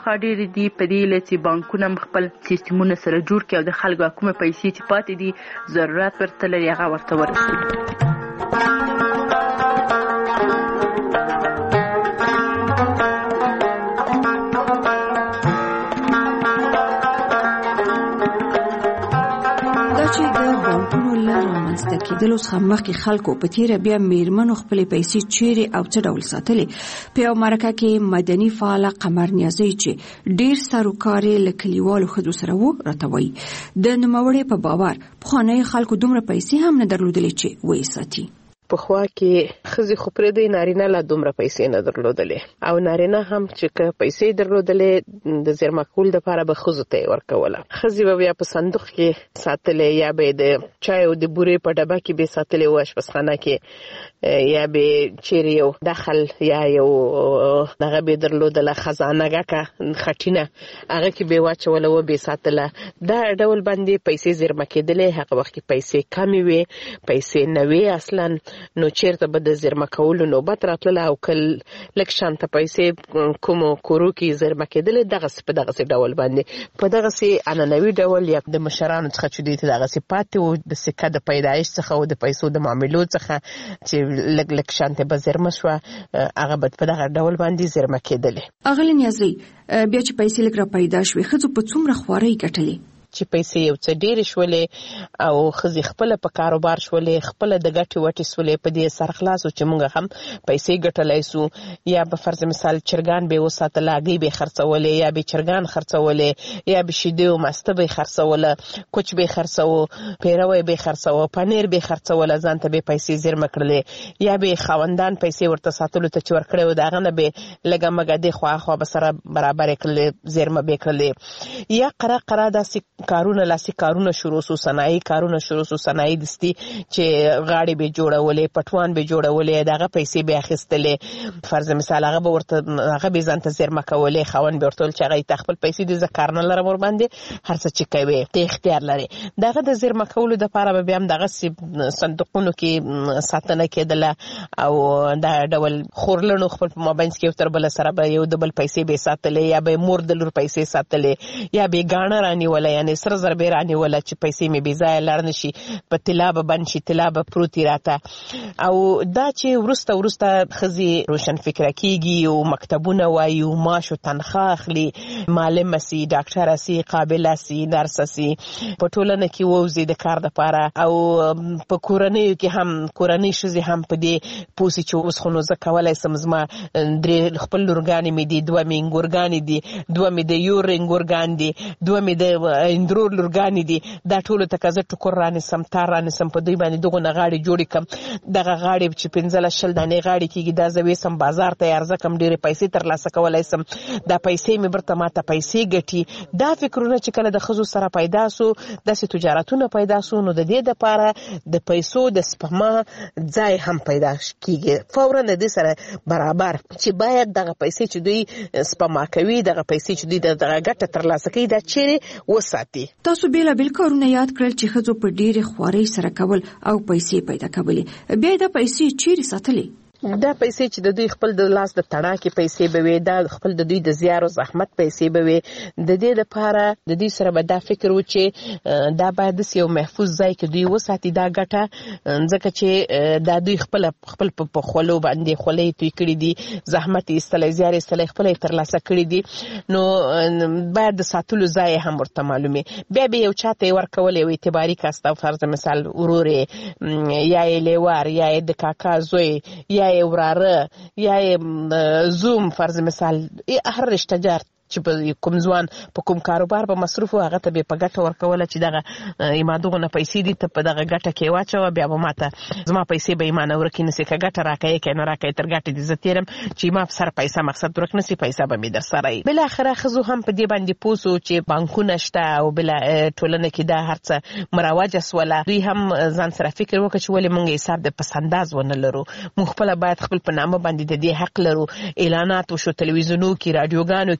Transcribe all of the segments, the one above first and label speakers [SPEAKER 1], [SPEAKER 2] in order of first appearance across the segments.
[SPEAKER 1] خواخوا ډېرې دي، په دې هیله چې بانکونه هم خپل سیستمونه سره جوړ کړي او د خلکو کومه پیسې چې پاتې دي ضرورت ورته لري هغه ورته ورسوي.
[SPEAKER 2] رامنځته کېدلو څخه مخکې خلکو په تیره بیا میرمنو خپلې پیسې چیرې او څه ډول ساتلې. په یو مرکه کې مدني فعاله قمر نیازی چې ډېر سروکار یې له کلیوالو ښځو سره و راته وایي د نوموړې په باور پخوانیو خلکو دومره پیسې هم نه درلودلې چې ویې ساتي.
[SPEAKER 3] پخوا کې ښځې خو پرېږدئ نارینه لا دومره پیسې نه درلودلې او نارینه هم چې که پیسې درلودلې د زیرمه کولو دپاره به ښځو ته یې ورکوله. ښځې به بیا په صندوق کې ساتلې یا به یې د چای او د بورې په ډبه کې به یې ساتلې و اشپزخانه کې یا به چیرې یو دخل یا یو دغه به یې درلودله خزانه ګکه خټینه هغه کې به یې واچوله و به یې ساتله. دا ډول باندې پیسې زیرمه کېدلې. هغه وخت کې پیسې کمې وې، پیسې نه وې اصلا، نو چیرته به د زیرمه کولو نوبت راتله او که لږ شانته پیسې کومو کورو کې زیرمه کېدلې دغسې په دغسې ډول باندې په دغسې عنعنوي ډول یا د مشرانو څخه چې دوی ته دغسې پاتې وو د سکه د پیدایش څخه او د پیسو د معاملو څخه چې لږ لږ شانته به زیرمه شوه هغه به په دغه ډول باندې زیرمه کېدلې.
[SPEAKER 2] اغلې نیازی بیا چې پیسې لږ را پیدا شوې ښځو په څومره خوارۍ ګټلې
[SPEAKER 3] چې پیسې یو څه ډېرې شولې او ښځې خپله په کاروبار شولې، خپله د ګټې وټې شولې، په دې سرخلاص چې موږ هم پیسې ګټلی سو. یا به فرض مثال چرګان به یې وساتله هګۍ به یې خرڅولې یا به چرګان خرڅولې یا به شیدې او مسته به یې خرڅوله، کوچ به یې خرڅوه، پیروی به یې خرڅوه، پنیر به یې خرڅوله، ځان ته به یې پیسې زیرمه کړلې. یا به یې خاوندان پیسې ورته ساتلو ته چې ورکړی و د هغه نه به یې لږه مږه دې خوا خوا به سره برابر یې کړلې، زیرمه به یې کړلې. یا قره داسې کارونه لاسي کارونه شروع سو، صنایي کارونه شروع سو، صنایي دستي چې غاړې به جوړولې، پټوان به جوړولې، دغه پیسې به اخیستلې. فرض مثال هغه به ورته هغه به ځان ته زیرمه کولې، خاوند به ورته ویل چې هغه ته خپل پیسې دې زه کار نه لرم ورباندې هر څه چې کوې ته اختیار لرې. دغه د زیرمه کولو دپاره به بیا هم دغسې صندوقونو کې ساتنه کېدله او دا ډول خورلڼو خپل په مابینځ کې یو تر بله سره به یو د بل پیسې به یې ساتلې یا به یې مور د لور پیسې ساتلې یا به یې ګاڼه رانیوله یعنې سره زر به یې رانیوله چې پیسې مې بې ځایه لاړ نه شي، په طلا به بند شي، طلا به پروت یې راته. او دا چې وروسته ښځې روشنفکره کېږي او مکتبونه وایي او معاش او تنخواه اخلي، معلمه سي، ډاکټره سي، قابله سي، نرسه سي، په ټولنه کې ووځي د کار دپاره او په کورنیو کې هم کورنۍ ښځې هم په دې پوه سي چې اوس خو نو زه کولی سم زما 3 خپل لورګانې مې دي، 2 مې انګورګانې دي، 2 مې د یور انګورګان دي، 2 مې د اندرور لورګانې دي، دا ټولو ته که زه ټوکر رانیسم، تار رانیسم، په دوی باندې دغونه غاړې جوړې کړم، دغه غاړې چې 15-20 دانې غاړې کېږي دا زه ویسم بازار ته یې عرضه کړم، ډېرې پیسې ترلاسه کولی سم، دا پیسې مې برته ماته پیسې ګټي. دا فکرونه چې کله د ښځو سره پیدا سو، داسې تجارتونه پیدا سو، نو د دې دپاره د پیسو د سپما ځای هم پیدا کېږي فورا د دې سره برابر چې باید دغه پیسې چې دوی سپما کوي، دغه پیسې چې دوی دغه ګټه ترلاسه کوي دا چیرې وساتي.
[SPEAKER 2] تاسو بیلابیل کارونه یاد کړل چې ښځو په ډېرې خوارۍ سره کول او پیسې پیدا کولې، بیا دا پیسې چیرې ساتلې؟
[SPEAKER 3] دا پیسې چې د دوی خپل د لاس د تڼاکې پیسې به وي، دا خپل د دوی د زیار او زحمت پیسې به وي. د دې لپاره د دوی سره به دا فکر و چې دا باید داسې یو محفوظ ځای کې دوی وساتي دا ګټه، ځکه چې دا دوی خپل په خولو باندې خولۍ توی کړي دي، زحمت یې ایستلی، زیار یې ایستلی، خپله یې ترلاسه کړي دي، نو باید د ساتلو ځای هم ورته معلومي. بیا به یو چا ته یې ورکول، یو اعتباري کس ته، فرض مثال ورور یې یا یې لیوار یا یې د کاکا زوی یا وراره یا زوم، فرض مثال هر رشته جار چې په کوم ځوان په کوم کاروبار به مصروف و هغه ته به په ګټه ورکوله چې دغه ما دغونه پیسې دي ته په دغه ګټه کې واچوه، بیا به ماته زما پیسې به یې ما نه ورکې نسي، که ګټه راکوې که نه راکوې تر ګټې دې زه تېرم چې ما سره پیسه مقصد ورک نسي، پیسه به مې در سره وي. بالاخره ښځو هم په دې باندې پوه سو چې بانکونه شته او بله ټولنه کې دا هر څه مروجه سوله. دوی هم ځان سره فکر وکړه چې ولې موږ حساب د پسنداز ونه لرو، موږ خپله باید خپل په نامه باندې د دې حق لرو. اعلانات وشو تلویزیونو کې، راډیوګانو کې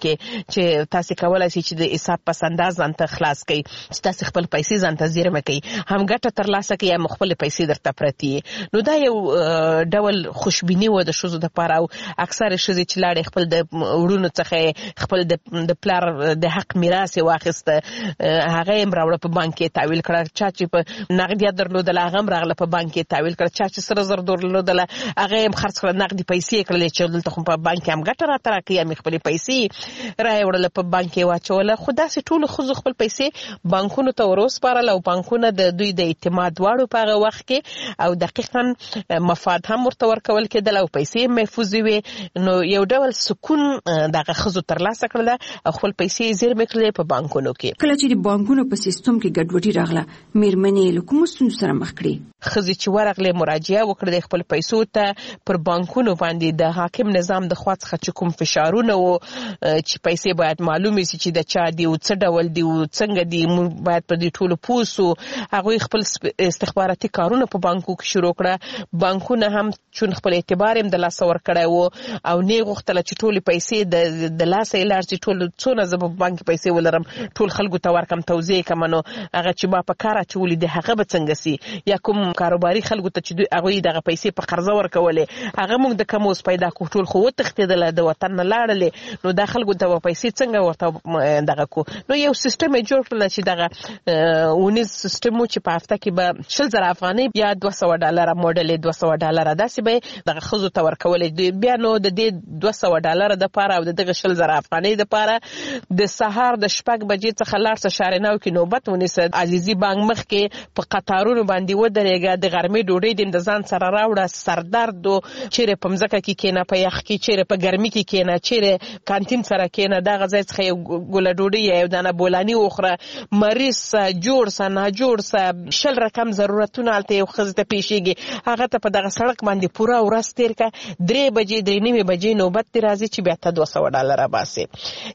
[SPEAKER 3] چې تاسو کولای شئ چې د حساب پس انداز ځان ته خلاص کړئ چې تاسو خپل پیسې ځان ته زیرمه کړئ هم ګټه ترلاسه کړئ یا خپل پیسې درته پرتی نو دا یو ډول خوشبینی و د شوزو د پاره او اکثر شوزي چې لاړې خپل د وړونو څخه خپل د پلار د حق میراث واخیسته هغه هم راوړ په بانک کې تحویل کړ چا چې په نقدیات درلودل هغه هم راغله په بانک کې تحویل کړ چا چې سره زر درلودل هغه هم خرڅ کړ نقدي پیسې کړل چې دلته خو په بانک هم ګټه راته راکړي هم خپل پیسې راوړل په بانک کې واچول خدا سي ټول خو خپل پیسې بانکونو ته وروسپارل او بانکونه د دوی د اعتماد واړو په هغه وخت کې او دقیقاً مفاد هم ورته ورکول کېدل او پیسې محفوظ وي نو یو ډول سکون دغه خزو ترلاسه کړل او خپل پیسې زیرمه کړل په بانکونو کې
[SPEAKER 2] کله چې د بانکونو په سیستم کې ګډوډي راغله میرمنې له کوم ستونزو سره مخ کړي
[SPEAKER 3] خزي چې ورغله مراجعه وکړه د خپل پیسو ته پر بانکونو باندې د حاکم نظام د خوا څخه کوم فشارونه و چې پیسې باید معلومه شي چې د چا دی او څه ډول دی او څنګه دی باید په دې ټولو پوسو هغه خپل استخباراتي کارونه په بانکو کې شروع کړه بانکونه هم چون خپل اعتبار هم د لاس ور کړی و او نه غوښتل چې ټول پیسې د لاس ایلار چې ټول څونه زب بانک پیسې ولرم ټول خلکو ته ورکم توزیع کمنو هغه چې ما په کار اچولې د هغه به څنګه سي یا کوم کاروباري خلکو ته چې هغه دغه پیسې په قرضه ورکولې هغه موږ د کوموس پیدا کو ټول خو تختیدل د وطن نه لاړلې نو د خلکو ته پیسې څنګه ورته دغه کو نو یو سیستم جوړ کړل چې دغه ونیز سیستم چې په هفته کې به 100,000 افغانۍ یا $200 موډل $200 داسې به دغه خزو ته ورکولې بیا نو د دې $200 د پاره او دغه 100,000 افغانۍ د پاره د سهار د شپږ بجې څخه لاړ څه شارناو کې نوبت ونیسه عزیزي بانک مخ کې په قطارونو باندې ودرېګه د غرمې ډوډۍ د ځان سره راوړه سردرد چیرې په مځکه کې کېنه په یخ کې چیرې په ګرمي کې کېنه چیرې کانتین سره کېنه دا غځای څخه یو ګوله ډوډۍ یو دانه بولانی وخوره مریض جوړ نه جوړ 10 رقم ضرورتونه الته یو خزه ته پیښیږي هغه ته په دغه سړک باندې پورا ورځ تیر کا 3 بجې 3:30 بجې نوبت دی راځي چې بیا ته $200 باسي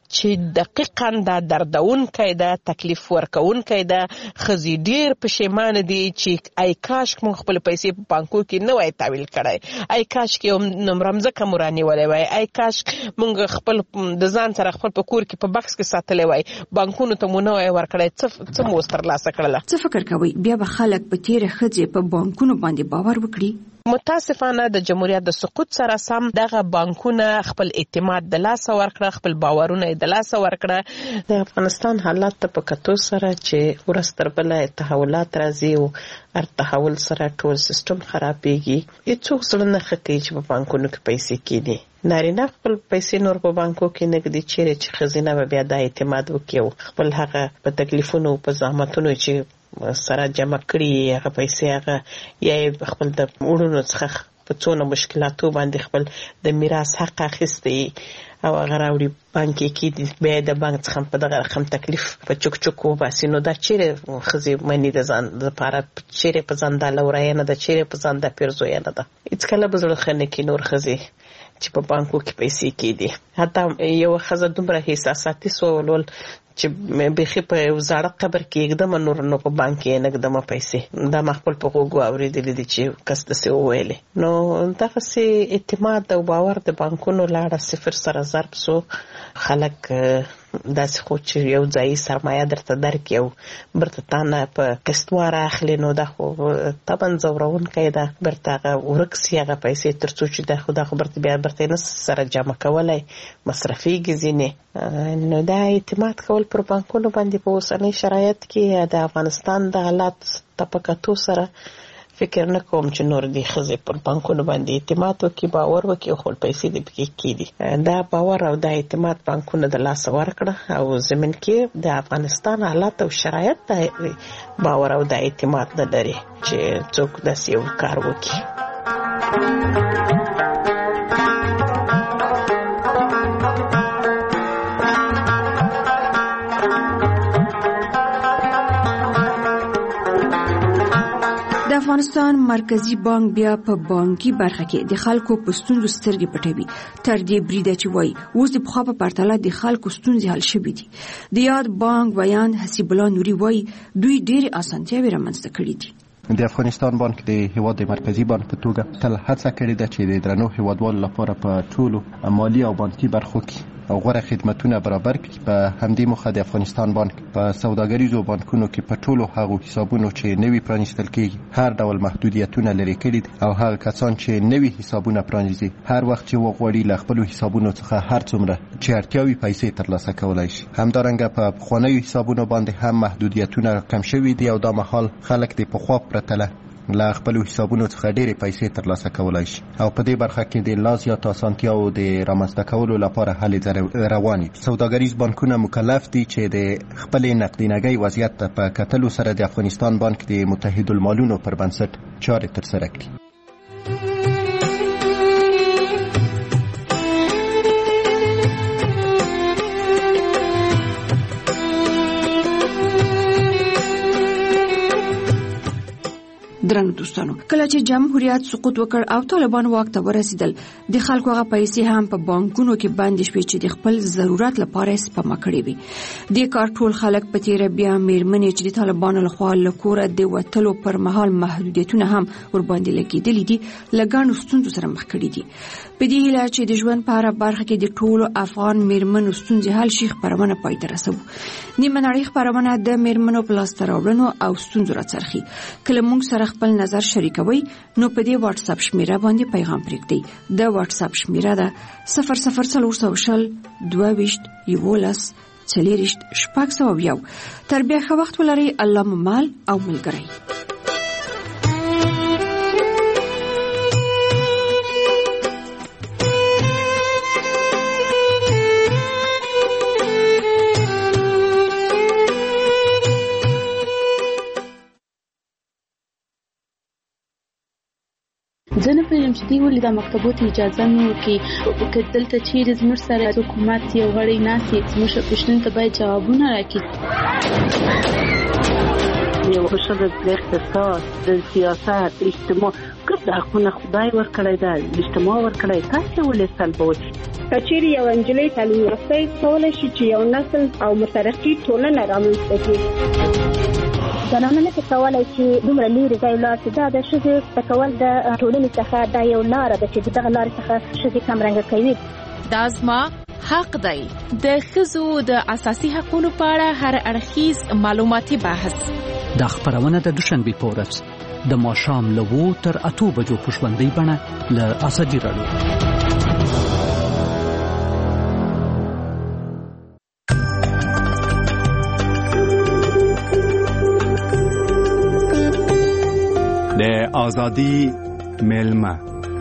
[SPEAKER 3] چې دقیقاً دا دردون کیده تکلیف ورکون کیده خزي ډیر پښیمان دي چې ای کاش مونږ خپل پیسې په بانکو کې نه وای تحویل کړای ای کاش کې نمرمزه کمرانی ولې وای ای کاش مونږ خپل د ځان سره خپل په کور کې په بکس کې ساتلې وای بانکونو ته مونږ نه وای ورکړای څه مو ترلاسه کړل
[SPEAKER 2] څه فکر کوي بیا به خلک په تیره خځې په بانکونو باندې باور وکړي
[SPEAKER 3] متاسفانه د جمهوریت د سقوط سره سم دغه بانکونه خپل اعتماد د لاس ورکړه خپل باورونه د لاس ورکړه د افغانستان حالات ته په کتو سره چې ورستر بل تحولات راځي او هر تحول سره ټول سیستم خرابېږي هیڅوک څه نه خکې چې په بانکونو کې پیسې کېدي نارینه خپل پیسې نور په بانکو کې نګدي چې خزینه به بیا د اعتماد وکړي خپل هغه په تکلیفونو په زحمتونو چې سره جمع کړي هغه پیسې هغه یا خپل د وړونو څخه په څونه مشکلاتو باندې خپل د میراث حق اخیستي او هغه راوړي بانک کې بیا د بانک څخه په دغه رقم تکلیف په چوک چوکو باسي نو دا چیرې خزي منی د ځان لپاره چیرې په ځان د لورای نه د چیرې په ځان د پیرزوی نه ده هیڅ کله بزړه خنه کې نور خزي چې په بانکو کې پیسې کېدي حتی یو خزه دومره احساساتي سوالول چې بخي په وزارت قبر کې एकदम نور په بانک کې نقدم پیسې دا مخبل په غوغو اوریدل دي چې کس د څه ویلې نو دغه سي اعتماد او باور د بانکونو لاړه صفر سره ضرب سو خلک داسې خو چې یو ځای سرمایه درته درکې او برته تانه په قسطوار اخلي نو دا خو طبعا زورون کیده برته ورکسي هغه پیسې ترڅو چې دا خدا خبرته بیا برته نه سره جمع کولای مصرفي غزینه نو دا اعتماد کول پر بانکونو باندې په اوسنۍ شرایط کې د افغانستان د حالات طبقاتو سره فکر نه کوم چې نور دي خزه پر بانکونو باندې اعتماد وکي باور وکي خپل پیسې د پکې کېدي دا باور او د اعتماد بانکونو د لاس ورکړه او زمين کې د افغانستان حالات او شرایط د باور او د اعتماد نه لري چې څوک د سیو کار وکي
[SPEAKER 2] افغانستان مرکزی بانک بیا په بانکي برخه کې د خلکو په ستونزو سترګې پټوي تر دې بریده چې وایي اوس د پخوا په پرتله د خلکو ستونزې حل شوې دي د یاد بانک بیان حسیب الله نوري وایي دوی ډېرې اسانتیاوې رامنځته کړې دي
[SPEAKER 4] د افغانستان بانک د هیواد مرکزی بانک په توګه تل هڅه کړې ده چې د درنو هیوادوالو لپاره په ټولو مالی او بانکي برخو کې او غوره خدماتونه برابر کړي. په همدې موخه د افغانستان بانک په سوداګریزو بانکونو کې په ټولو هغو حسابونو چې نوي پرانیستل کېږي هر ډول محدودیتونه لرې کړي او هغه کسان چې نوي حسابونه پرانیزي هر وخت چې وغواړي له خپلو حسابونو څخه هر څومره چې اړتیاوي پیسې ترلاسه کولی شي. همدارنګه په پخوانیو حسابونو باندې هم محدودیتونه کم شوي دي او دا مهال خلک د پخوا پرتله له خپلو حسابونو څخه ډېرې پیسې ترلاسه کولی شي او په دې برخه کې د لا زیاتو اسانتیاو د رامنځته کولو لپاره هلې روانې دي. سوداګریز بانکونه مکلف دي چې د خپلې نقدینګۍ وضعیت ته په کتلو سره د افغانستان بانک د متحدالمالونو پر بنسټ چارې ترسره کړي.
[SPEAKER 2] درنو دوستانو، کله چې جمهوریت سقوط وکړ او طالبان واک ته ورسېدل د خلکو هغه پیسې هم په بانکونو کې بندې شوې چې د خپل ضرورت لپاره سپما کړې وي. د کار ټول خلک په تیره بیا میرمنې چې د طالبانو لخوا له کوره د وتلو پر مهال محدودیتونه هم ورباندې لګېدلي دي له ګڼو ستونزو سره مخ کړي دي. په دې هیله چې د ژوند په هره برخه کې د ټولو افغان میرمنو ستونزې حل شي خپرونه پای ته رسوو. نیمه نړۍ خپرونه د میرمنو په لاسته راوړنو او ستونزو راڅرخي. کله موږ سره خپل نظر شریکوي نو په دې واتس اپ شمیره باندې پیغام پرېږدئ. د واتس اپ شمیره ده 0040 22 11 4 تر بیا ښه وخت ولرئ. الله مو مال او ملګری.
[SPEAKER 5] زه نه پوهېږم چې دوی ولې دا مکتبو ته اجازه نه ورکوي. که دلته چیرې زموږ سره حکومت یو غړی ناست وي زموږ پوښتنو ته باید جوابونه راکړي.
[SPEAKER 6] یو ښځه د اقتصاد د سیاست اجتماع ګډ حقونه خدای ورکړی ده اجتماع ورکړی تاسې ولې سلبوئ.
[SPEAKER 7] که چیرې یو نجلۍ تعلیم یافته کولی شي چې یو نسل او مترقي ټولنه رامنځته کړي.
[SPEAKER 8] زنانه نه کولای چې دومره لرې ځای لاړ شي. دا د ښځې تکول د ټولنې څخه دا یو لاره ده چې دغه لارې څخه ښځې کمرنګه کوي.
[SPEAKER 9] دا زما حق دی. د ښځو د اساسي حقوقو په اړه هر اړخیز معلوماتي بحث.
[SPEAKER 10] دا خبرونه د دوشنبې په ورځ د ماښام له 2 تر 8 بجو په ژوندۍ بڼه له ازادي راډیو.
[SPEAKER 11] د ازادي میلمه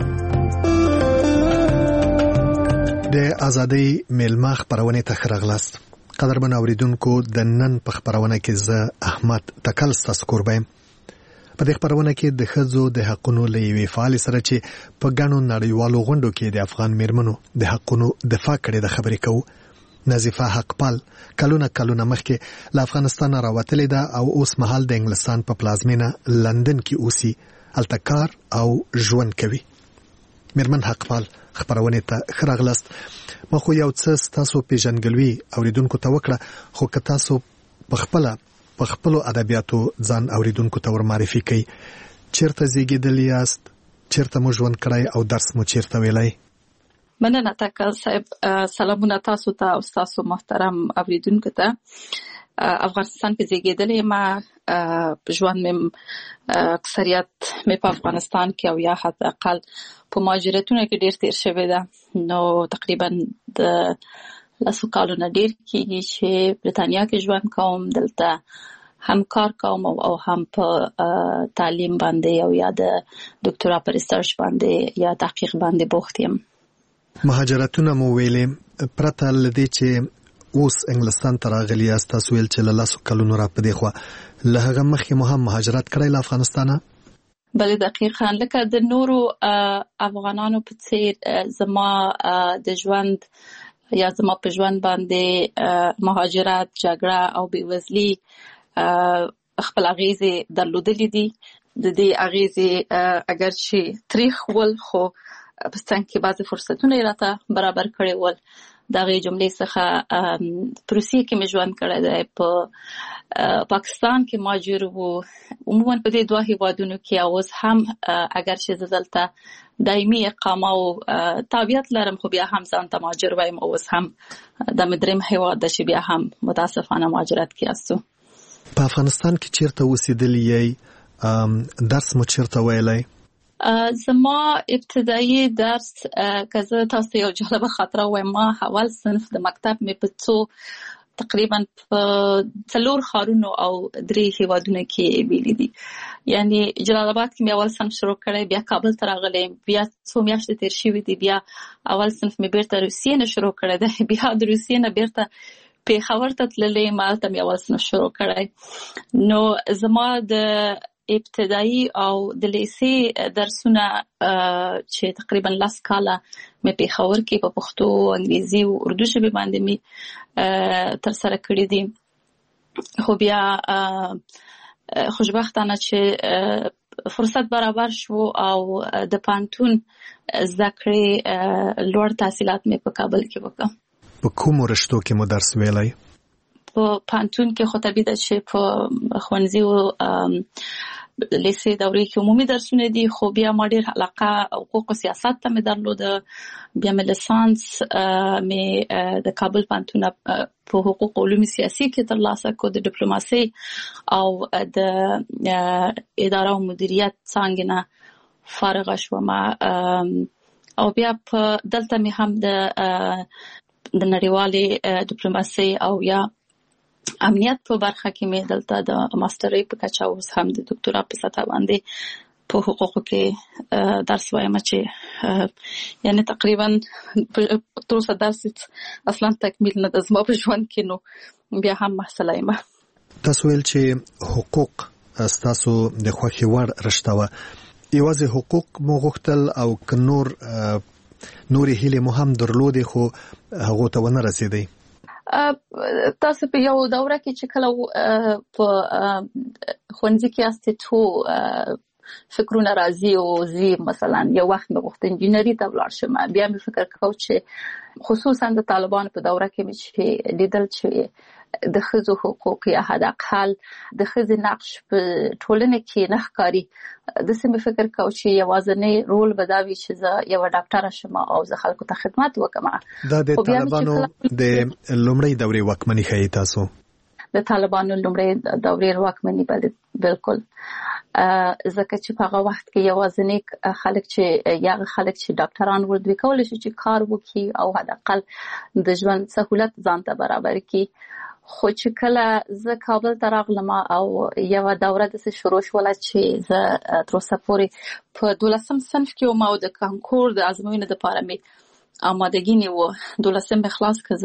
[SPEAKER 12] د ازادي میلمه خبرونه ته خرغلاست. قدرمن اوریدونکو د نن په خبرونه کې زه احمد تکل ستاسو قربایم. په دې خبرونه کې د ښځو د حقونو لوي فعال سره چې په ګڼو نړیوالو غونډو کې د افغان میرمنو د حقونو دفاع کړي د خبرې کوو. نظیفه حقپال کلونه مخکې له افغانستان راوتلې ده او اوس مهال د انګلستان په پلازمینه لندن کې اوسي، هلته کار او ژوند کوي. میرمن حقپال خبرونه ته خراغلاست. ما خو یو څه تاسو پیژنګلوي اوریدونکو ته وکړه، خو که تاسو په خپل ادبیاتو ځان اوریدونکو ته ور معرفي کړئ. چیرته زیږیدلی یاست؟ چیرته مو ژوند کړی او درس مو چیرته ویلی؟
[SPEAKER 5] مننه تکل صاحب. سلامونه تاسو ته او تاسو محترم اوریدونکو ته. افغانستان کې زیږیدلې ما ژوند مې اکثریت مې په افغانستان کې او یا حد اقل په مهاجرتونو کې ډیر تیر شوی ده. نو تقریبا د 10 کالونو ډیر کېږي چې برتانیا کې ژوند کوم. دلته هم کار کوم او هم په تعلیم باندې او یا د ډاکټرا پر ریسرچ باندې یا تحقیق باندې بوخت یم.
[SPEAKER 12] مهاجرتونه مو ویلې پرته لدې چې اوس انګلستان ته راغلی یاست، تاسو ویل چې له 10 کلونو را پدې خو له هغه مخکې مو هم مهاجرت کړی له افغانستانه؟
[SPEAKER 5] بله دقیقاً لکه د نورو افغانانو په څیر زما د ژوند یا زما په ژوند باندې مهاجرت، جګړه او بېوزلي خپل اغیزې درلودلې دي. د دې اغیزې اگر چې تاریخ ول خو په څنګه کې بعضی فرصتونه راته برابر کړي ول. دغه جملې څخه پروسې کې مې ژوند کړی دی په پاکستان کې ماجر وو عموما په دې دوه هیوادونو کې اوس هم اگر چې دلته دایمي اقامه او تابعیت لرم خو بیا هم ځان ته ماجر وایم اوس هم د مدرم هیواد د چې بیا هم متاسفانه مهاجرت کې استو.
[SPEAKER 12] په افغانستان کې چیرته اوسېدلی یې درس مو چیرته ویلی؟
[SPEAKER 5] زما ابتدایي درس که زه تاسو یو جالبه خاطره وایم ما اول صنف د مکتب مې په څو تقریبا په 4 ښارونو او 3 هیوادونو کې ویلي دي. یعنی جلال آباد کې مې اول صنف شروع کړی بیا کابل ته راغلم بیا څو میاشتې تیر شوې دي بیا اول صنف مې بیرته روسیې نه شروع کړی دی بیا د روسیې نه بیرته پیښور ته تللې مالته مې اول صنف شروع کړی. نو زما د ابتدایي او د لیسې درسونه چې تقریبا 10 کاله مې پیښور کې په پښتو انګریزي او اردو ژبه باندې مې تر سره کړی دي خو بیا خوشبختانه چې فرصت برابر شو او د پانتون زده لوړ تحصیلات مې په کابل کې وکړم.
[SPEAKER 12] په کومو رشتو کې مو درس ویلی؟
[SPEAKER 5] په پانتون کې خو طبیعي ده چې په ښوونځي او لیسې دورې کې عمومي درسونه دي خو بیا ما ډېر علاقه حقوق او سیاست ته مې درلوده بیا مې لیسانس مې د کابل پانتون په حقوق او علوم سیاسي کې ترلاسه کړ د ډیپلوماسي او د اداره او مدیریت څانګې نه فارغه شوم او بیا په دلته مې هم د نړیوالې ډیپلوماسي او یا امنیت په برخه کې مې دلته د ماسترۍ په کچه اوس هم د دکتورا په سطح باندې په حقوقو کې درس وایم چې یعنی تقریبا تر اوسه درس اصلا تکمیل نه د زما په ژوند کې نو بیا هم محصله یم.
[SPEAKER 12] تاسو ویل چې حقوق تاسو د خوښې وړ رشته وه یوازې حقوق مو غوښتل او که نورې هیلې مو هم درلودې خو هغو ته ونه رسېدئ؟
[SPEAKER 5] تاسو په یو دوره کې چې کله په ښوونځي کې استې فکرونه راځي او زی مثلا یو وخت مې غوښتل انجینری ته ولاړ شم بیا مې فکر کاوه چې خصوصا د طالبانو په دوره کې مې چې لیدل چې د ښځو حقوق یا حداقل د ښځې نقش په ټولنه کې نه ښکاري داسې مې فکر کاوه چې یوازینی رول به دا وي چې زه یوه ډاکټره شم او زه خلکو ته خدمت وکړم.
[SPEAKER 12] دا د طالبانو د لومړۍ دورې واکمني ښیي تاسو؟
[SPEAKER 5] د طالبانو لومړۍ دورې واکمني بالکل ځکه چې په هغه وخت کې یوازینی خلک چې ډاکټران ول دوی کولای شي چې کار وکړي او حداقل د ژوند سہولت ځان ته برابر کړي خو چې کله زه کابل ته راغلم او یو دوره د شروع شوله چې زه تر اوسه پورې په 12 صنف کې وم او د کانکور د ازموینې لپاره مې آمادګي نیوه 12 مې خلاص کړ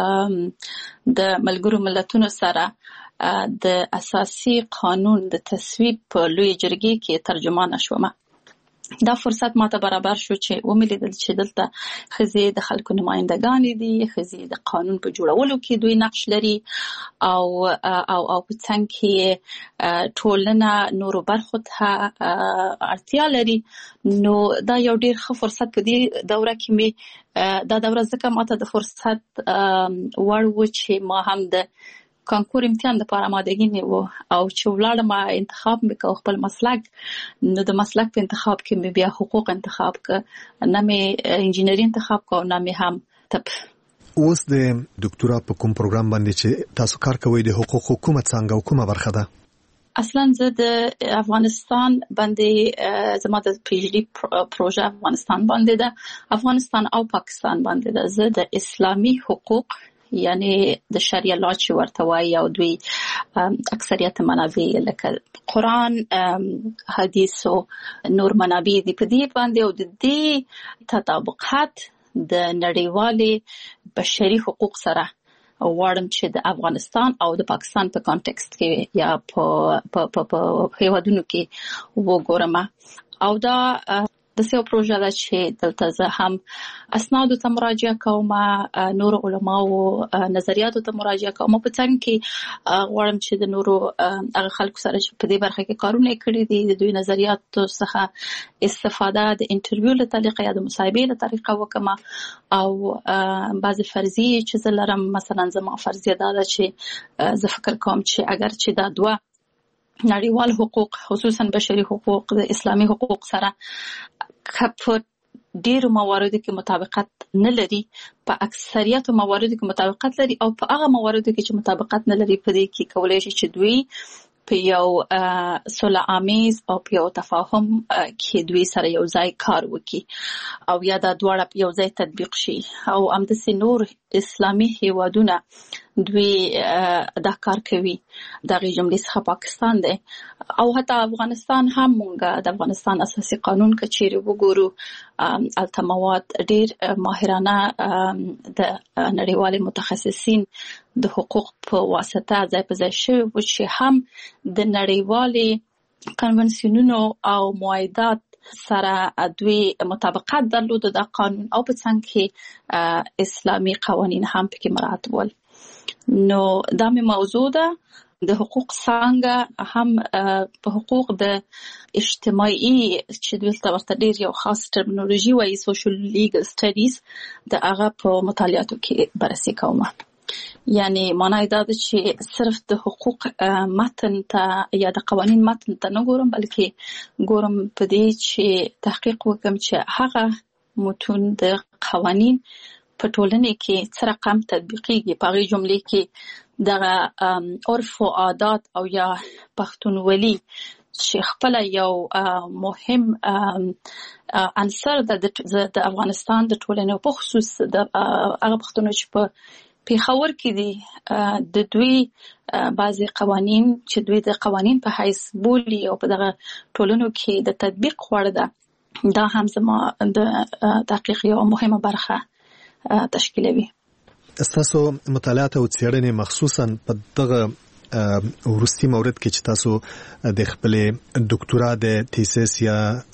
[SPEAKER 5] زه د ملګرو ملتونو سره د اساسي قانون د تصویب په لوی جرګې کې ترجمانه شوم. دا فرصت ماته برابر شو چې وملیدل چې دلته ښځې د خلکو نمائندګانې دي ښځې د قانون په جوړولو کې دوی نقش لري او په څنګ کې ټولنه نورو برخو ته اړتیا لري نو دا یو ډېر ښه فرصت په دې دوره کې مې دا دوره ځکه ماته د فرصت وړ و چې ما هم د کانکور امتحان لپاره آمادګي نیوه او چې ولاړم انتخاب مې کوه خپل مسلک نو د مسلک په انتخاب کې مې بیا حقوق انتخاب کړ نه مې انجینری انتخاب کړ نه مې هم طب.
[SPEAKER 12] اوس د ډاکټورا په کوم پروګرام باندې چې تاسو کار کوئ د حقوق حکومت څنګه او کومه برخه ده؟
[SPEAKER 5] اصلا زه د افغانستان باندې زما د پی ایچ ډي پروژه افغانستان باندې ده افغانستان او پاکستان باندې ده زه د اسلامي حقوق یعنی د شریعه لا چې ورته وایي او دوی اکثریت منابع لکه قرآن حدیث او نور منابع دي په دې باندې او د دې تطابقات د نړیوالې بشري حقوق سره غواړم چې د افغانستان او د پاکستان په کانټکست کې یا په هیوادونو کې وګورم او دا د سیو پروژه ده چې دلته زه هم اسنادو ته مراجعه کوم، نور علماو نظریاتو ته مراجعه کوم، په څنګ کې غواړم چې د نورو هغه خلکو سره چې په دې برخه کې کارونه کړي دي د دوی نظریاتو څخه استفاده د انټرویو له طریقې یا د مصاحبې له طریقې وکم، او بعض فرضیه چې زه لرم، مثلا زما فرضیه دا ده چې زه فکر کوم چې اگر چې دا دوه نړیوال حقوق خصوصا بشري حقوق د اسلامي حقوق سره په ډیرو مواردو کې مطابقت نه لري، په اکثریت مواردو کې مطابقت لري، او په هغه مواردو کې چې مطابقت نه لري په دې کې کولای شي چې دوی په یو صلح آمیز او په یو تفاهم کې دوی سره یو ځای کار وکړي، او یا دا دواړه یو ځای تطبیق شي، او همداسې نور اسلامي هیوادونه دوی دا کار کوي. دغه جملې څخه پاکستان دی او حتی افغانستان هم. مونږ د افغانستان اساسي قانون کچېرې وګورو، الته مواد ډیر ماهرانه د نړیوال متخصصین د حقوق په واسطه ځای په ځای شوي و چې هم د نړیوالې کنونسیونونو او معاهدات سره دوی مطابقت درلود د قانون، او په څنګ کې اسلامي قوانین هم پکې مراعات ول. نو دا مې موضوع ده. د حقوق څنګه هم په حقوق د اجتماعي چې دلته ورته ډیر یو خاص ټرمینولوژي وایي، سوشل لیګل سټډیز، د هغه په مطالعاتو کې بررسي کوم. یعنی معنی دا ده چې صرف د حقوق متن ته یا د قوانین متن ته نه ګورم، بلکې ګورم په دې چې تحقیق وکم چې هغه متون د قوانین په ټولنه کې څه رقم تطبیقيږي، په هغه جملې کې د عرف او عادات او یا پښتونولي چې خپل یو مهم عنصر د افغانستان د ټولنې په خصوص د هغه پښتون چې په پیښور کې دي، د دوی بعضي قوانین چې دوی د قوانین په حیث بولي او په دغه ټولنو کې د تطبیق وړ ده، دا هم زما د تحقیق یو مهمه برخه تشکیلوي.
[SPEAKER 12] تاسو مطالعات او څېړنې مخصوصا په دغه ورستي مورد کې چې تاسو د خپل ډاکټورا د تیسیس یا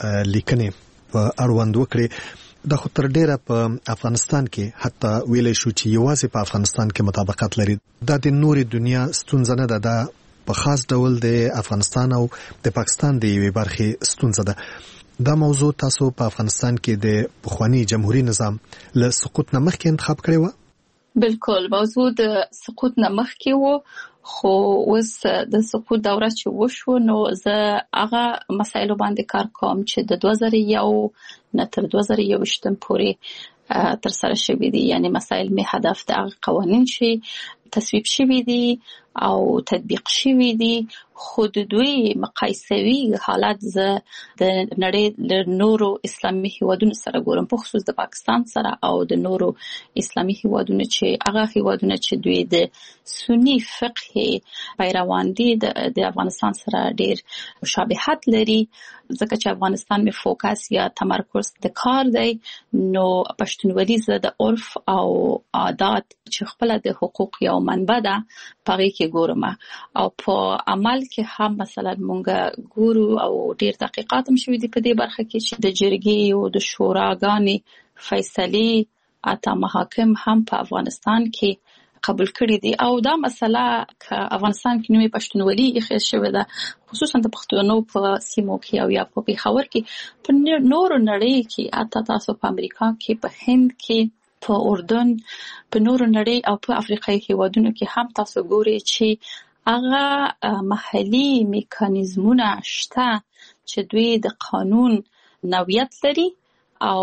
[SPEAKER 12] لیکنې په اړوند وکړي، د خو تر ډیره په افغانستان کې حتی ویلې شو چې یوازې په افغانستان کې مطابقت لري. دا د نوري دنیا ستونزه نه ده، دا په خاص ډول د افغانستان او د پاکستان د یوې برخې ستونزه ده. دا موضوع تاسو په افغانستان کې د پخوانی جمهوریت نظام له سقوط نه مخکې انتخاب کړی و؟
[SPEAKER 5] بالکل، موضوع د سقوط نه مخکې و، خو اوس د سقوط دوره چې وشو نو زه هغه مسایلو باندې کار کوم چې د 2001 نه تر 2021 پورې تر سره شوي دي. یعنی مسایل می هدف د هغه قوانین چې تصویب شوي دي او تطبیق شوي دي، خو د دوی مقایسوي حالت زه د نړۍ له نورو اسلامي هیوادونو سره ګورم، په خصوص د پاکستان سره او د نورو اسلامي هیوادونو چې هغه هیوادونه چې دوی د سنی فقه پیروان دي د افغانستان سره ډیر مشابهت لري. ځکه چې افغانستان می فوکس یا تمرکز د کار دی، نو پښتونولي زه د عرف او عادات چې خپل د حقوق یو منبع ده پاره کې ګورم، او په عمل کې هم مثلا مونږ ګورو او ډیر تحقیقات هم شوي دي په دې برخه کې چې د جرګې او د شوراګانې فیصلې اته محاکم هم په افغانستان کې قبول کړی دي. او دا مسله که افغانستان کې نوې پښتونولي ایښې شوې ده، خصوصا د پښتنو په سیمو کې او یا په پیښور کې، په نورو نړۍ کې، اته تاسو په امریکا کې، په هند کې، په اردن، په نورو نړۍ او په افریقایي هیوادونو کې هم تاسو ګورئ چې هغه محلي میکانیزمونه شته چې دوی د قانون نوعیت لري او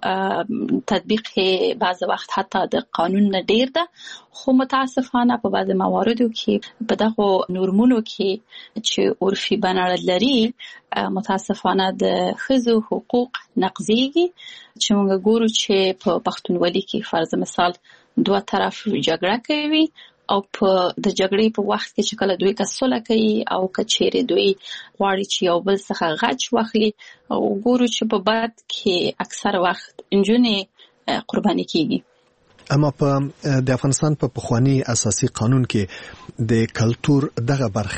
[SPEAKER 5] تطبیق بعض وخت حتی د قانون نه ډیر ده، خو متاسفانه په بعض مواردو کې په دغه نورمونو کې چې عرفي بڼه لري متاسفانه د ښځو حقوق نقضیږي. چې موږ ګورو چې په پښتونولي کې فرض مثال دوه طرف جګړه کوي او په د جګړې په وخت کې چې کله دوی کسوله کوي او کچېره دوی غواړي چې یو بل څخه غچ واخلي، او ګورو چې په بعد کې اکثر وخت انجونې قرباني کیږي.
[SPEAKER 12] اما په د افغانستان په پخوانی اساسي قانون کې د کلتور دغه برخه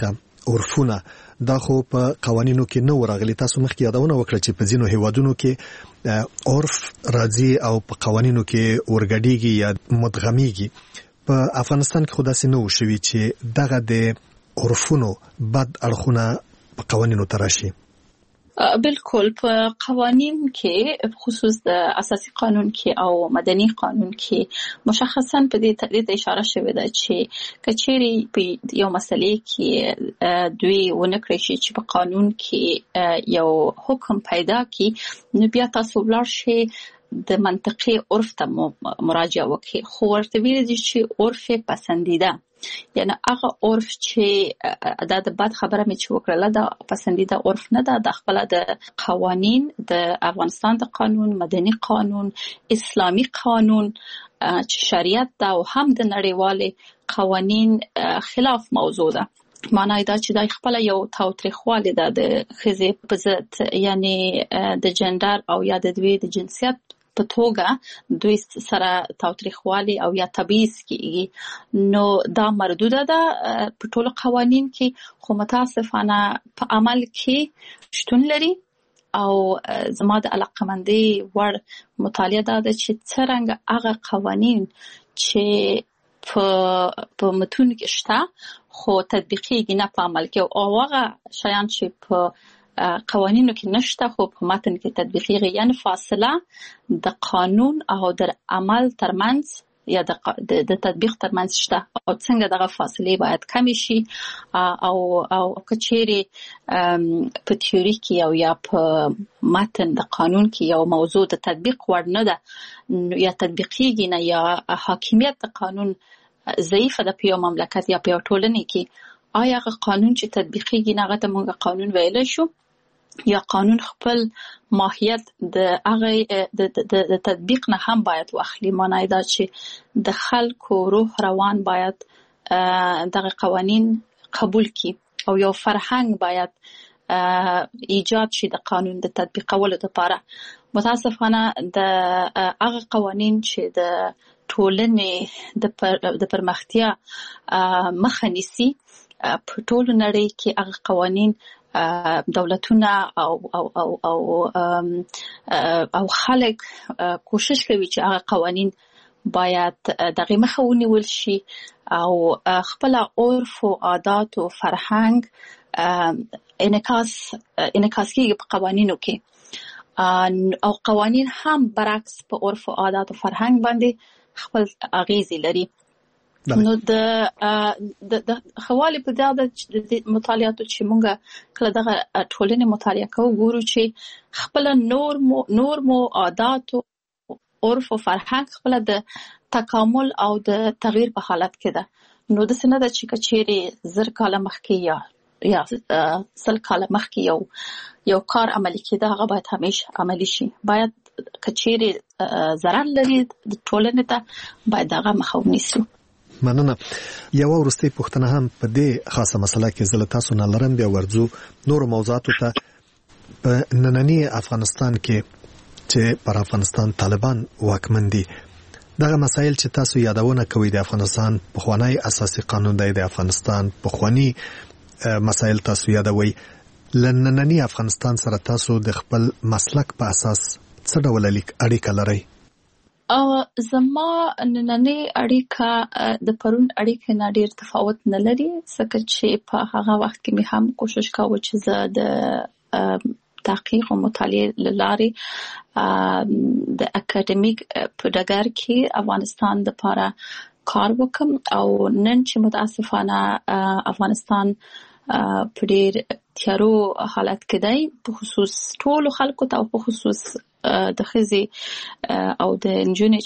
[SPEAKER 12] عرفونه دا خو په قوانینو کې نه ورغلي. تاسو مخکې یادونه وکړه چې په ځینو هیوادونو کې عرف راځي او په قوانینو کې ورګډیږي یا مدغمیږي. په افغانستان کې خو داسې نه وشوي چې دغه د عرفونو بد اړخونه په قوانینو تراشي.
[SPEAKER 5] بالکل په قوانین کې خصوص د اساسي قانون کې او مدني قانون کې مشخصا په دې تقریر اشاره شوې ده چې کچېری په یو مسلې کې دوی ونکړي شي چې په قانون کې یو حکم پیدا کی نو بیا تاسو ولر شي د منطقي عرف ته مراجعه وکړي. خو ورته ویل دي چې عرف پسندیده یعنی هغه عرف چې د بد خبره مې چې وکړه دا پسندیده عرف نه ده. د خپل د قوانین د افغانستان د قانون، مدني قانون، اسلامي قانون چې شریعت دا او هم د نړیوال قوانین خلاف موضوع ده. معنی دا چې د خپل یو تاوتریخوالی ده د خزې په ضد یعنی د جندر او یا د دوی د جنسیت په توګه دوی سره تاوتریخوالی او یا تبعیض کیږي. نو دا مردوده ده په ټولو قوانین کې، خو متاسفانه په عمل کې شتون لري. او زما د علاقمندۍ وړ مطالعه ده چې څرنګه هغه قوانین چې په متون کې شته خو تطبیقیږي نه په عمل کې، او هغه شیان چې په قوانینو کې نشته خو په متن کې تطبیقیږي، یعنی فاصله د قانون او د عمل ترمنځ یا د تطبیق ترمنځ شته. او څنګه دغه فاصله باید کم شي او کچېری په تیوري کې او یا په متن د قانون کې یو موضوع د تطبیق وړ نه ده یا تطبیقیږي نه یا حاکمیت د قانون ضعیفه ده په یو مملکت یا په یو ټولنه کې، آیا هغه قانون چې تطبیقیږي نه هغه ته موږ قانون ویلی شو یا قانون خپل ماهیت د هغه د تطبیق نه هم باید واخلي. معنی دا چې د خلکو روح روان باید دغه قوانین قبول کی او یو فرهنګ باید ایجاد شي د قانون د تطبیقولو لپاره. متاسفانه د هغه قوانین چې د ټولنې د پرمختیا مخه نیسي په ټولو نړۍ کې هغه قوانین دولتونه او خلک کوشش کوي چې هغه قوانین باید دغه مخه ونیول شي او خپل عرف او عادات او فرهنګ انعکاس کیږي په قوانینو کې، او قوانین هم برعکس په عرف او عادات او فرهنګ باندې خپل اغیزې لري. نو د خوالي په دا د مطالعاتو چې مونږه کله دغه ټولنې مطالعه کوو ګورو چې خپل نورمو عادات او عرف او فرهنګ خپل د تکامل او د تغییر په حالت کې ده. نو د سند چې کچېری زر کاله مخکې یا 100 کاله مخکې یو کار عملي کېده هغه باید همیشه عملي شي. باید کچېری ضرر لري د ټولنې ته باید هغه مخه ونیسو.
[SPEAKER 12] مننه. یو ورستي پوښتنه هم په دې خاصه مسله کې زله تاسو نه لرم بیا ورځو نور موضوعاتو ته. په نننی افغانستان کې چې پر افغانستان طالبان واکمن دي دغه مسایل چې تاسو یادونه کوي د افغانستان پخوانی اساسي قانون دی د افغانستان پخوانی مسایل تاسو یادوي. لنننی افغانستان سره تاسو د خپل مسلک په اساس څه ډول اړیکه لرئ؟
[SPEAKER 5] زما نننۍ اړیکه د پرون اړیکه نه ډیر تفاوت نه لري، ځکه چې په هغه وخت کې مې هم کوشش کاوه چې زه د تحقیق او مطالعه لارې د اکاډمیک په ډګر کې افغانستان لپاره کار وکم. او نن چې متاسفانه افغانستان په ډیر تیارو حالت کې دی، په خصوص ټولو خلکو ته او په خصوص د ښځې او د نجونې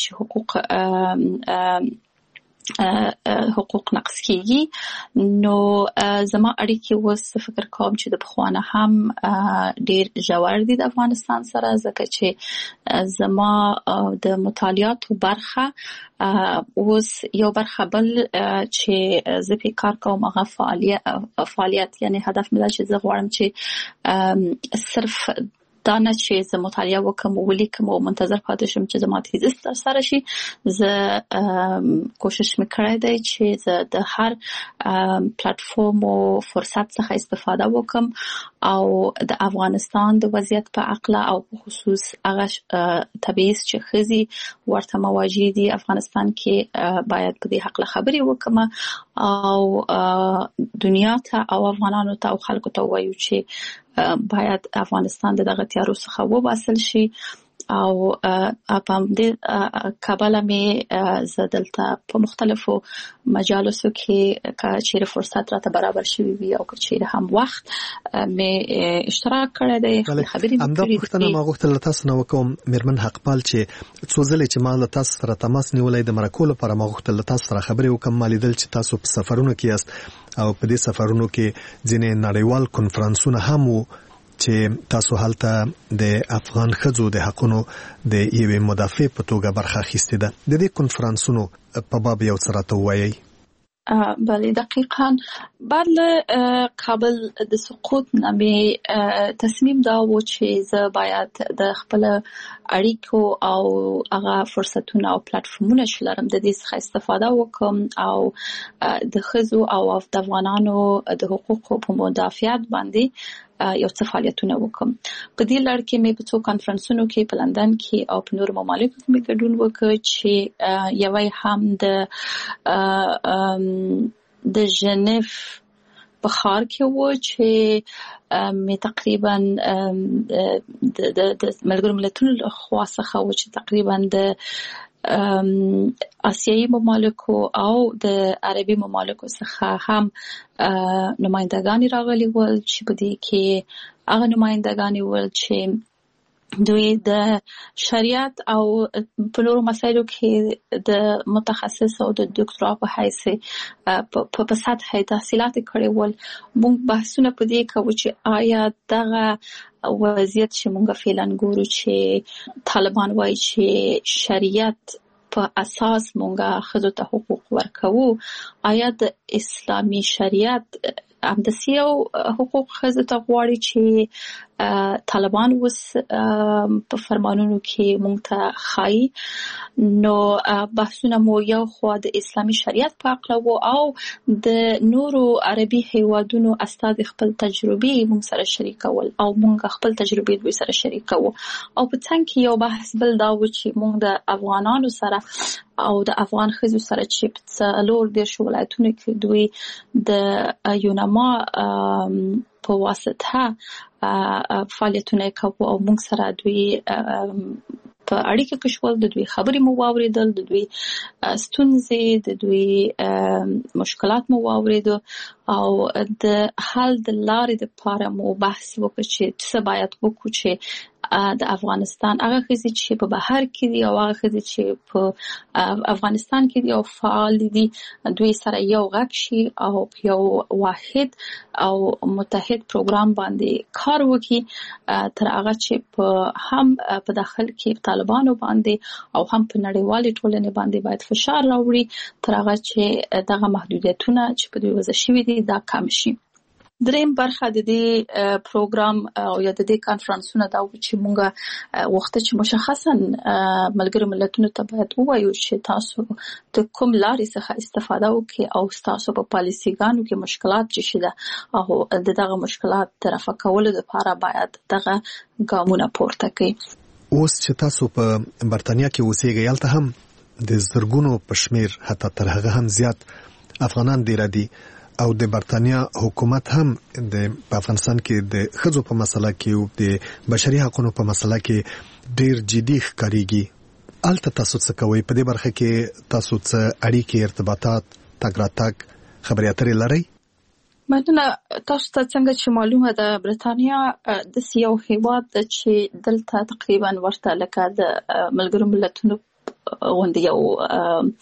[SPEAKER 5] چې حقوق نقض کیږي. نو زما اړیکې اوس فکر کوم چې د پخوانه هم ډیر ژور دي د افغانستان سره، ځکه چې زما د مطالعاتو برخه اوس یو برخه بل چې زه په کار کوم هغه فعالیت یعنی هدف مې دا چې زه غواړم چې صرف دا نه چې زه مطالعه وکم او ولیکم او منتظر پاتې شم چې زما تیزیس ترسره شي. زه کوشش میکړی دی چې زه د هر پلیټفارم او فرصت څخه استفاده وکم او د افغانستان د وضعیت په اړه او په خصوص هغه تبعیض چې ښځې ورته مواجه دي افغانستان کې باید په دې حق خبرې وکم او دنیا ته او افغانانو ته او خلکو ته وایو چې باید افغانستان دغه تیارو څخه وباسل شي او په دې کابل مې زه دلته په مختلفو مجالسو کې چې فرصت راته برابر شوی وي او چې هم وخت مې اشتراک کړی دی خبرې مې
[SPEAKER 12] همدا پوښتنه ما غوښتل تاسو نو کوم میرمن حقپال چې څو ځله چې ما له تاسو سره تماس نیولای د مرکو لپاره ما غوښتل تاسو سره خبرې وکم مالیدل چې تاسو په سفرونو کې یاست او په دې سفرونو کې ځینې نړیوال کنفرانسونه هم وو چې تاسو هلته د افغان ښځو د حقونو د یوې مدافع په توګه برخه اخیستې ده. د دې کنفرانسونو په باب یو څه راته ووایئ.
[SPEAKER 5] بله دقیقاً بعد کابل د سقوط نامې تصمیم دا و چې زه باید د خپل اړیکو او هغه فرصتونه او پلیټفارمونه چې لرم د دې څخه استفاده وکم او د ښځو او د افغانانو د حقوقو په مدافعت باندې یو څه فعالیتونه وکم. په دې لړ کې مې په څو کانفرنسونو کې په لندن کې او په نورو ممالکو کې مې ګډون وکړ چې یوه هم د ژنیف په ښار کې و چې مې تقریبا د ملګرو ملتونو لخوا څخه و چې تقریبا د آسیایي ممالکو او د عربي ممالکو څخه هم نمائندگان راغلي ول چې په دې کې هغه نمائندگان ول چې دوی د شریعت او په نورو مسایلو کې د متخصص او د ډاکټرا په حیث په سطح تحصیلات کړي ول. موږ بحثونه په دې کوو چې آیا دغه وضعیت چې موږ فعلا ګورو چې طالبان وایي چې شریعت په اساس موږ ښځو ته حقوق ورکوو، آیا د اسلامي شریعت همداسې یو حقوق ښځو ته غواړي چې طالبان اوس په فرمانونو کې موږ ته ښایي؟ نو بحثونه مو یو خوا د اسلامي شریعت په اړه وو او د نورو عربي هیوادونو استاد خپل تجربې موږ سره شریکول او موږ خپل تجربې دوی سره شریکو او په څنګ کې یو بحث بل دا و چې موږ د افغانانو سره او د افغان ښځو سره چې په څلور دېرش ولایتونو کې دوی د یونما په واسطه فعالیتونه کوي او موږ سره دوی په اړیکه کې شول، د دوی خبرې مو واوریدل، د دوی ستونزې، د دوی مشکلات مو واوریدل او د حل د لارې لپاره مو بحث وکړ چې څه باید وکړو چې د افغانستان هغه ښځې چې په بهر کې دي او هغه ښځې چې په افغانستان کې دي او فعال دي دوی سره یو غږ شي او یو واحد او متحد پروګرام باندې کار وکړي تر هغه چې په هم په داخل کې طالبانو باندې او هم په نړیوالې ټولنې باندې باید فشار راوړي تر هغه چې دغه محدودیتونه چې په دوی وضع شوي دي دا کم شي. دریم برخه د دې پروګرام او یا د دې کانفرنسونو دا چې موږ وخت چې مشخصا ملګرو ملتونو ته باید ووایو چې تاسو د کوم لارې څخه استفاده وکړئ او تاسو په پالیسیګانو کې مشکلات چې شته او دغه مشکلات رفع کولو لپاره باید دغه ګامونه پورته کړئ.
[SPEAKER 12] اوس چې تاسو په برتانیا کې اوسېږئ هلته هم د زرګونو په شمیر حتی تر هغه هم زیات افغانان دی را دي او د برتانیا حکومت هم د افغانستان کې د ښځو په مسله کې او د بشري حقوقو په مسله کې ډیر جدي ښکاریږي. البته تاسو څه کوئ په دې برخه کې؟ تاسو څه اړیکې، ارتباطات، تګ راتګ، خبرې اترې لرئ؟
[SPEAKER 5] مننه. تاسو ته څنګه چې معلومه ده برتانیا د یو هیواد چې دلته تقریبا ورته لکه د ملګرو ملتونو غونډه یو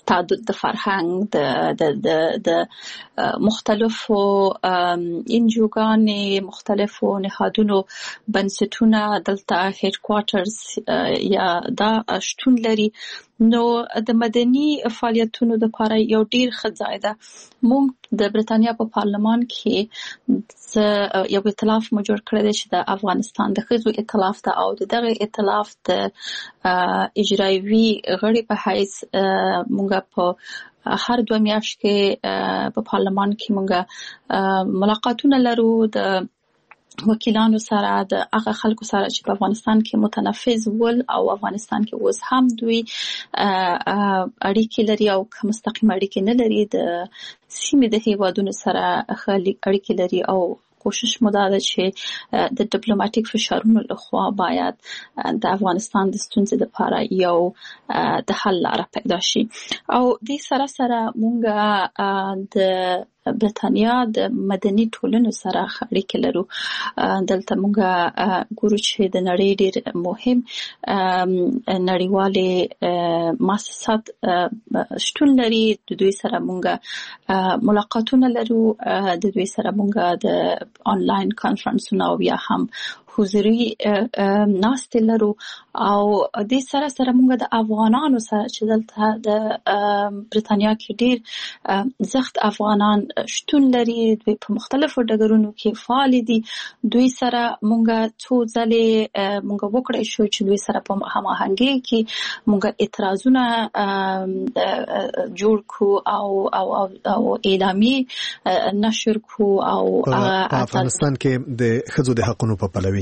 [SPEAKER 5] تعدد د فرهنګ د مختلفو انجوګانې مختلفو نهادونو بنسټونه دلته هډ کوارټرز یا دا شتون لري نو د مدني فعالیتونو لپاره یو ډیر ښه ځای ده. موږ د برتانیا په پارلمان کې یو ائتلاف مو جوړ کړی دی چې د افغانستان د ښځو ائتلاف ده او دغه ائتلاف د اجرایوي غړي په حیث موږ په هر 2 میاشتې کې په پارلمان کې موږ ملاقاتونه لرو د وکیلانو سره د هغه خلکو سره چې په افغانستان کې متنفذ ول او افغانستان کې اوس هم دوی اړیکې لري او مستقیم اړیکې نه لري د سیمې د هیوادونو سره اړیکې لري او کوشش مو دا ده چې د ډیپلوماټیک فشارونو لخوا باید د افغانستان د ستونزې لپاره یو د حل لاره پیدا شي او د سره مونږ د برتانیا د مدني ټولنو سره اړیکې لرو. دلته مونږ ګورو چې د نړۍ ډېر مهم نړیوالې مؤسسات شتون لري د دوی سره مونږ ملاقاتونه لرو د دوی سره مونږ د آنلاین کانفرنسونه او یا هم حضوري ناستې لرو او د سره مونږ د افغانانو سره چې دلته د برتانیا کې ډېر زخت افغانان شتون لري دوی په مختلفو ډګرونو کې فعال دي. دوی سره مونږ څو ځلې مونږ وکړای شو چې دوی سره په هماهنګۍ کې مونږ اعتراضونه جوړ کو او اعلامیه نشر کو او
[SPEAKER 12] په افغانستان کې د ښځو د حقوقو په پلوي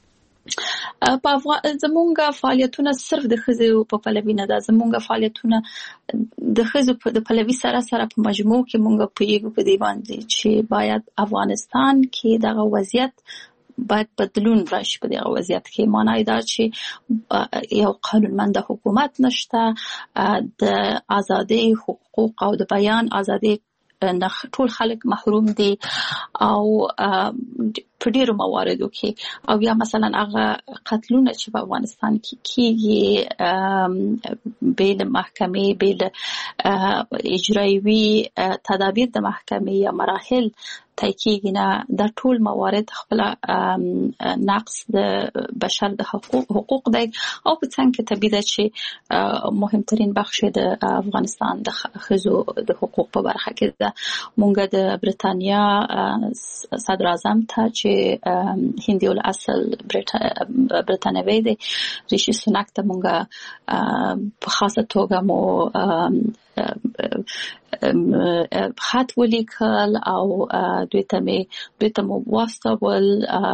[SPEAKER 5] زمونږ فعالیتونه صرف د ښځو په پلوي نه ده. زمونږ فعالیتونه د ښځو د پلوي سره په مجموع کې مونږ پوهیږو په دې باندې چې باید افغانستان کې دغه وضعیت باید بدلون راشي. په دغه وضعیت کې معنی دا چې یو قانونمند حکومت نشته د ازادي حقوق او د بیان ازادي ټول خلک محروم دي او په ډیرو مواردو کې او یا مثلا هغه قتلونه چې په افغانستان کې کیږي بیل محکمې بیل اجرایوي تدابیر د محکمې یا مراحل طی کیږي نه د ټول موارد خپل نقص د بشر د حقوق دی او په څنګه کې طبيعي ده چې مهمترین بخش د افغانستان د ښځو د حقوق په برخه کې ده. مونږ د برتانیا صدر اعظم ته چې هندي الاصل برتانوي دی ریشي سوناک ته مونږ په خاصه توګه مو خط ولیکل او دوی ته مو واستول.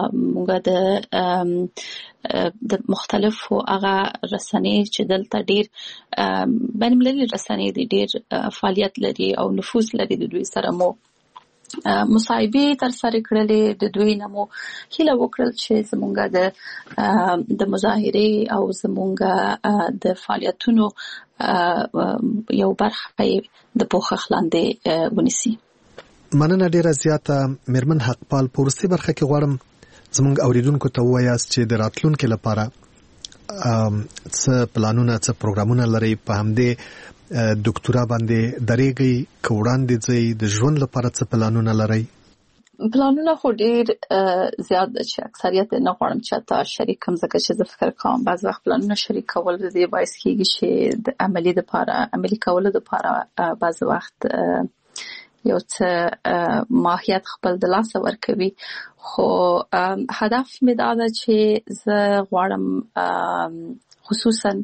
[SPEAKER 5] مونږ د مختلفو هغه رسنۍ چې دلته ډیر بین‌المللي رسنۍ دي ډیر فعالیت لري او نفوذ لري د دوی سره مو مصاحبه تر سره کړلې د دوی نمو هیله وکړل چې زمونږ د مظاهره او زمونږ د فعالیتونو یو برخه د پوښښ لاندې ونیسي.
[SPEAKER 12] مننه ډیره زیاته میرمن حقپال. په وروستي برخه کې غواړم زمونږ اوریدونکو ته ووایاست چې د راتلونکو لپاره څه پلانونه څه پروګرامونه لري په همدې ډاکټرا باندې درېږي کوړاندې ځي د ژوند لپاره څه پلانونه لري؟
[SPEAKER 5] پلانونه خو ډیر زیات ده چې اکثریت نه غواړم چې تا شریکم ځکه چې زه فکر کوم بعض وخت پلانونه شریک کول د دې باعث کیږي چې د عملی کولو لپاره بعض وخت یو څه ماهیت خپل د لاسه ورکوي خو هدف مې دا ده چې زه غواړم خصوصا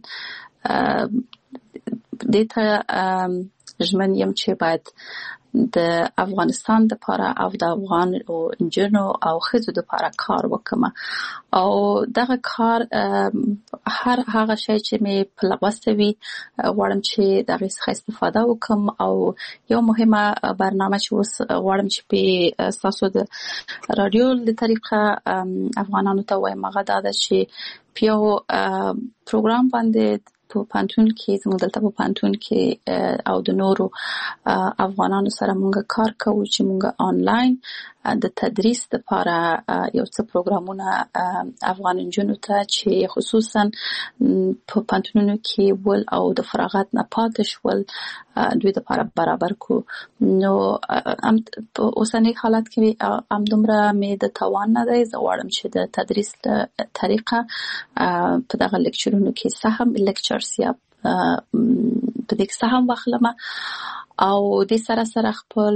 [SPEAKER 5] دته ژمن یم چې باید د افغانستان لپاره او د افغان او انجنونو او ښځو لپاره کار وکم او دغه کار هر هغه شی چې مې په لوستوي غواړم چې دغه څخه استفاده وکم او یو مهمه برنامه چې اوس غواړم چې په تاسو د رادیو له طریقه افغانانو ته وایم هغه دا ده چې پیو پروګرام باندې په پانتون کې زموږ دلته په پانتون کې او د نورو افغانانو سره مونږ کار کوو چې مونږ آنلاین د تدریس لپاره یو څه پروګرامونه افغان نجونو ته چې خصوصا په پانتونونو کې ول او د فراغت نه پاتې شول دوی لپاره برابر کو. نو په اوسنۍ حالت کې همدومره مې د توان نه دی. زه غواړم چې د تدریس طریقه په دغه لیکچرونو کې سهم لیکچرز یا په دې کې سهم واخلم او د سره خپل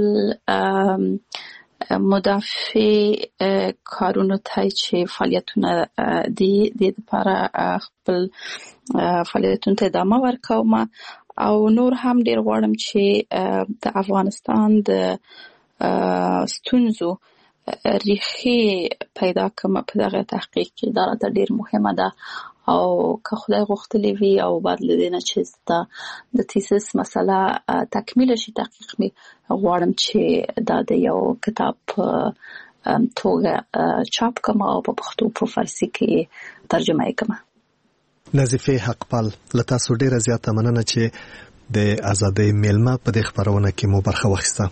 [SPEAKER 5] مدافع کارونو ته چې فعالیتونه د لپاره خپل فعالیتونو ته ادامه ورکوم او نور هم ډیر غواړم چې د افغانستان د ستونزو ریښې پیدا کړم په دغه تحقیق کې. دا راته ډیر مهمه ده او که خدای غوښتلی وي او بعد له دې نه چې د تیسیس مسله تکمیل شي تحقیق می غواړم چې دا د یو کتاب توګه چاپ کړم او په پښتو په فارسي کې ترجمه یې کړم.
[SPEAKER 12] نظیفه حقپال له تاسو ډیره زیاته مننه چې د ازادۍ میلمه په دې خبرونه کې مو برخه واخیسته.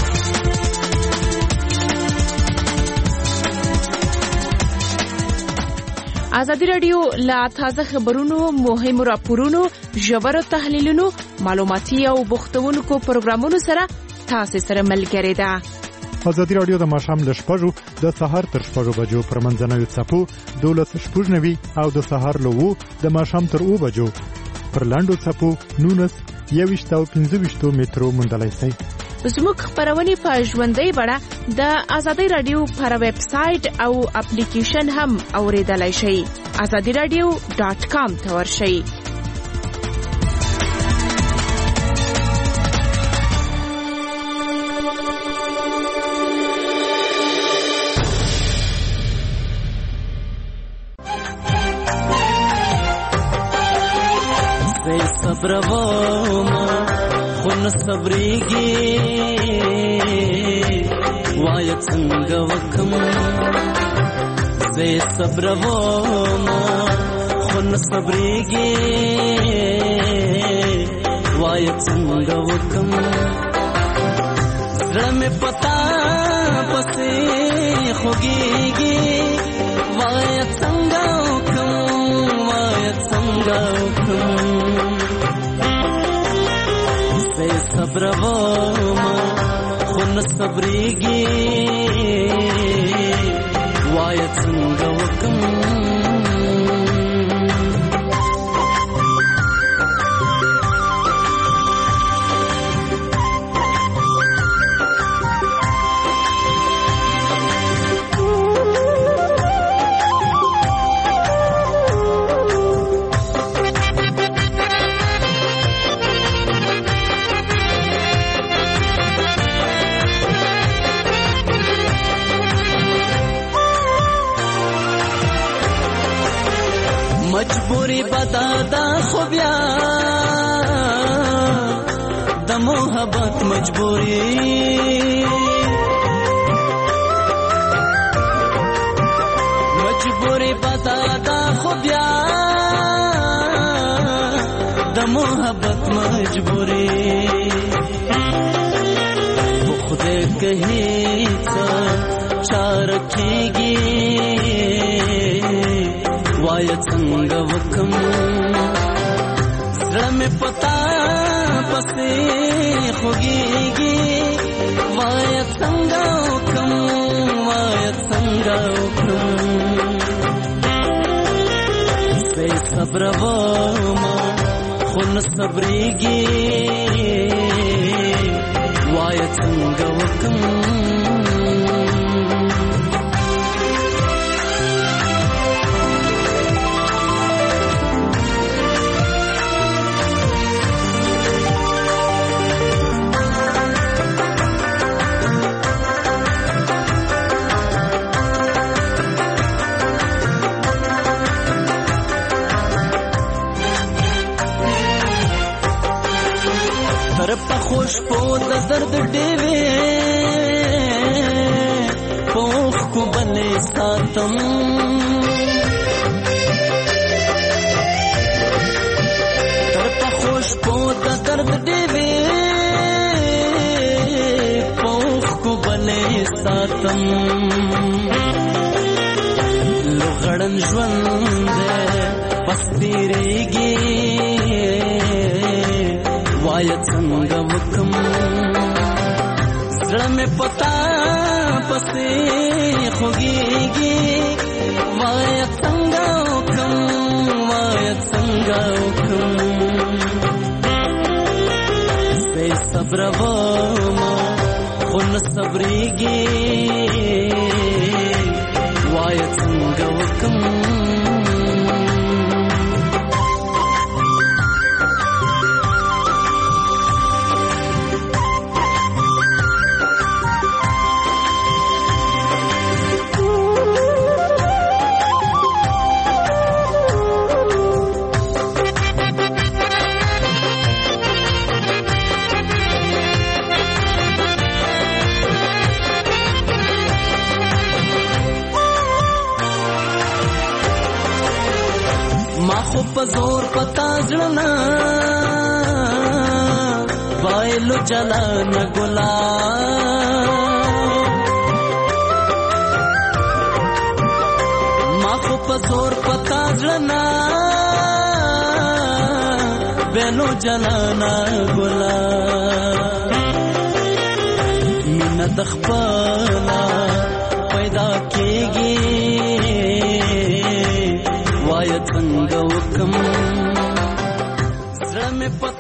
[SPEAKER 9] ازادي رادیو لا تازه خبرونو، مهمو راپورونو، ژورو تحلیلونو، معلوماتي او بوختونکو پروګرامونو سره تاسو سره ملګری ده.
[SPEAKER 13] ازادي رادیو د ماښام له 6 د سهار تر 6 بجو پر منځنوي څپو 12:90 او د سهار له 2 د ماښام تر 2 بجو پر لاندو څپو 19 او 15 مترو موندلای شئ.
[SPEAKER 9] زموږ خبرونه په ژوندۍ بڼه د ازادي رادیو پر ویب سټ او اپلیکیشن هم اوریدلای شئ. azadiradio.com ته ورشئ.
[SPEAKER 14] صبرېږي وای څنګه وکم زه صبر وم خو نه صبرېږي وای څنګه وکم زړه مې پتا پسې خوږېږي وای څنګه وکم وای څنګه وکم صبر وما خو نه صبرېږي وای څنګه وکم مجبوری بدادا خو بیا د محبت مجبوری مجبوری بدادا خو بیا د محبت مجبوری خدای کہی څه چار کیږي وای څنګه وکم زړه مې پتا پسې خوږېږي وای څنګه وکم وای څنګه وکم زه صبر وم خو نه صبرېږي وای څنګه وکم خوش په د درد ډېوې پوخ کو بلې ساتم تر په خوش په د درد ډېوې پوخ کو بلې ساتم لغړن ژوند پس تیریږي وای څنګه وکم زړه مې پتا پسې خوږيږي وای څنګه وکم سې صبر وما خون صبرېږي وای څنګه وکم پزور پتا زړنا وایلو جلان ګلا ما خو پزور پتا زړنا وایلو جلان ګلا مين د خپل پیدا کېږي وای څنګه وکم زړه مې